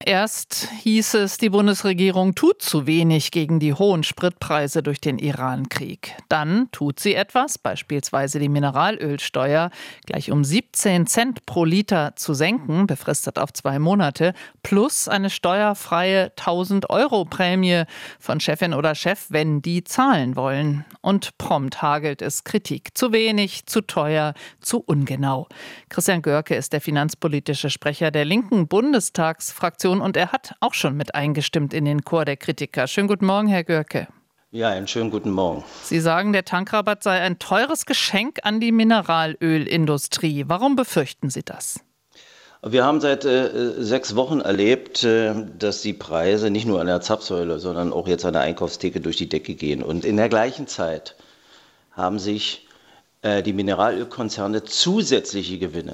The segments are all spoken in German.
Erst hieß es, die Bundesregierung tut zu wenig gegen die hohen Spritpreise durch den Iran-Krieg. Dann tut sie etwas, beispielsweise die Mineralölsteuer gleich um 17 Cent pro Liter zu senken, befristet auf 2 Monate, plus eine steuerfreie 1.000-Euro-Prämie von Chefin oder Chef, wenn die zahlen wollen. Und prompt hagelt es Kritik. Zu wenig, zu teuer, zu ungenau. Christian Görke ist der finanzpolitische Sprecher der linken Bundestagsfraktion und er hat auch schon mit eingestimmt in den Chor der Kritiker. Schönen guten Morgen, Herr Görke. Ja, einen schönen guten Morgen. Sie sagen, der Tankrabatt sei ein teures Geschenk an die Mineralölindustrie. Warum befürchten Sie das? Wir haben seit 6 Wochen erlebt, dass die Preise nicht nur an der Zapfsäule, sondern auch jetzt an der Einkaufstheke durch die Decke gehen. Und in der gleichen Zeit haben sich die Mineralölkonzerne zusätzliche Gewinne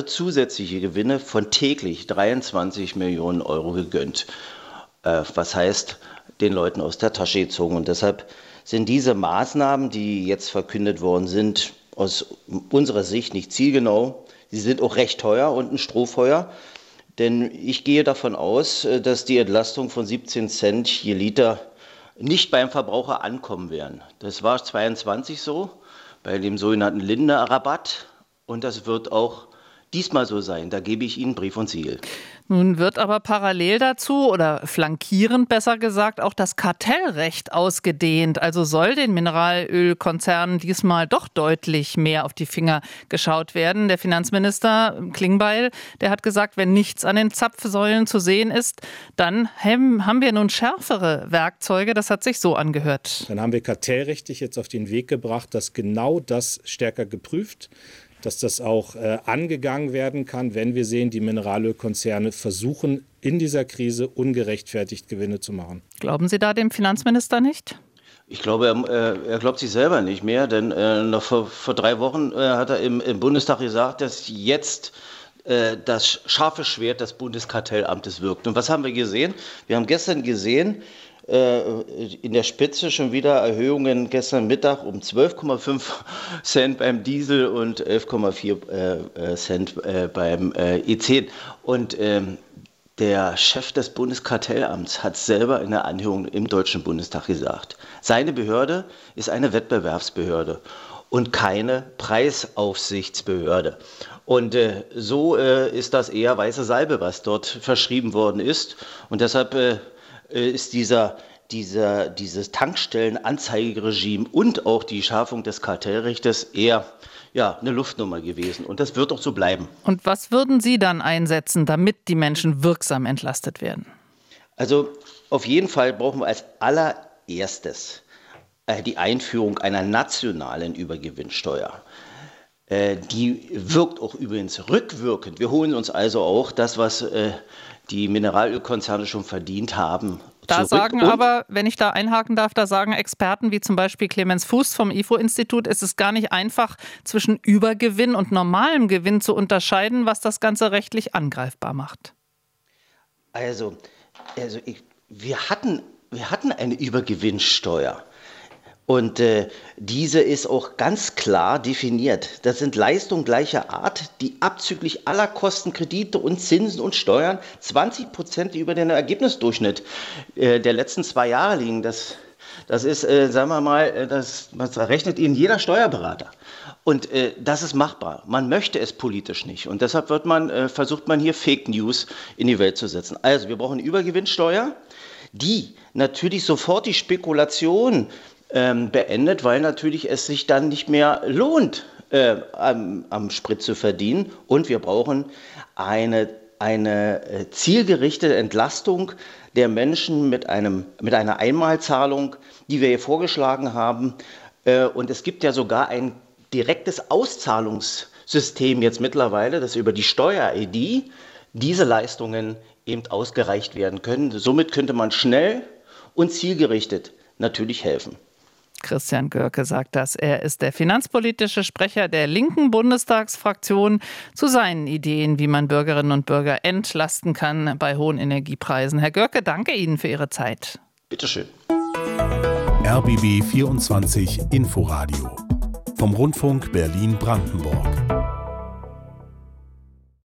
von täglich 23 Millionen Euro gegönnt. Was heißt, den Leuten aus der Tasche gezogen. Und deshalb sind diese Maßnahmen, die jetzt verkündet worden sind, aus unserer Sicht nicht zielgenau. Sie sind auch recht teuer und ein Strohfeuer. Denn ich gehe davon aus, dass die Entlastung von 17 Cent je Liter nicht beim Verbraucher ankommen werden. Das war 2022 so, bei dem sogenannten Lindner-Rabatt. Und das wird auch diesmal so sein. Da gebe ich Ihnen Brief und Siegel. Nun wird aber parallel dazu oder flankierend besser gesagt auch das Kartellrecht ausgedehnt. Also soll den Mineralölkonzernen diesmal doch deutlich mehr auf die Finger geschaut werden. Der Finanzminister Klingbeil, der hat gesagt, wenn nichts an den Zapfsäulen zu sehen ist, dann haben wir nun schärfere Werkzeuge. Das hat sich so angehört. Dann haben wir kartellrechtlich jetzt auf den Weg gebracht, dass genau das stärker geprüft, dass das auch angegangen werden kann, wenn wir sehen, die Mineralölkonzerne versuchen, in dieser Krise ungerechtfertigt Gewinne zu machen. Glauben Sie da dem Finanzminister nicht? Ich glaube, er glaubt sich selber nicht mehr, denn noch vor 3 Wochen hat er im Bundestag gesagt, dass jetzt das scharfe Schwert des Bundeskartellamtes wirkt. Und was haben wir gesehen? Wir haben gestern gesehen, in der Spitze schon wieder Erhöhungen gestern Mittag um 12,5 Cent beim Diesel und 11,4 Cent beim E10. Und der Chef des Bundeskartellamts hat selber in der Anhörung im Deutschen Bundestag gesagt, seine Behörde ist eine Wettbewerbsbehörde und keine Preisaufsichtsbehörde. Und so ist das eher weiße Salbe, was dort verschrieben worden ist. Und deshalb ist dieses Tankstellenanzeigeregime und auch die Schärfung des Kartellrechts eher eine Luftnummer gewesen. Und das wird auch so bleiben. Und was würden Sie dann einsetzen, damit die Menschen wirksam entlastet werden? Also auf jeden Fall brauchen wir als allererstes die Einführung einer nationalen Übergewinnsteuer. Die wirkt auch übrigens rückwirkend. Wir holen uns also auch das, was die Mineralölkonzerne schon verdient haben. Da sagen aber, wenn ich da einhaken darf, da sagen Experten wie zum Beispiel Clemens Fuß vom IFO-Institut, ist es gar nicht einfach, zwischen Übergewinn und normalem Gewinn zu unterscheiden, was das Ganze rechtlich angreifbar macht. Wir hatten eine Übergewinnsteuer. Und diese ist auch ganz klar definiert. Das sind Leistungen gleicher Art, die abzüglich aller Kosten, Kredite und Zinsen und Steuern 20% über den Ergebnisdurchschnitt der letzten 2 Jahre liegen. Das ist, sagen wir mal, das rechnet Ihnen jeder Steuerberater. Und das ist machbar. Man möchte es politisch nicht. Und deshalb versucht man hier Fake News in die Welt zu setzen. Also wir brauchen eine Übergewinnsteuer, die natürlich sofort die Spekulation beendet, weil natürlich es sich dann nicht mehr lohnt, am Sprit zu verdienen. Und wir brauchen eine zielgerichtete Entlastung der Menschen mit einer Einmalzahlung, die wir hier vorgeschlagen haben. Und es gibt ja sogar ein direktes Auszahlungssystem jetzt mittlerweile, dass über die Steuer-ID diese Leistungen eben ausgereicht werden können. Somit könnte man schnell und zielgerichtet natürlich helfen. Christian Görke sagt das. Er ist der finanzpolitische Sprecher der linken Bundestagsfraktion zu seinen Ideen, wie man Bürgerinnen und Bürger entlasten kann bei hohen Energiepreisen. Herr Görke, danke Ihnen für Ihre Zeit. Bitteschön. RBB 24 Inforadio vom Rundfunk Berlin-Brandenburg.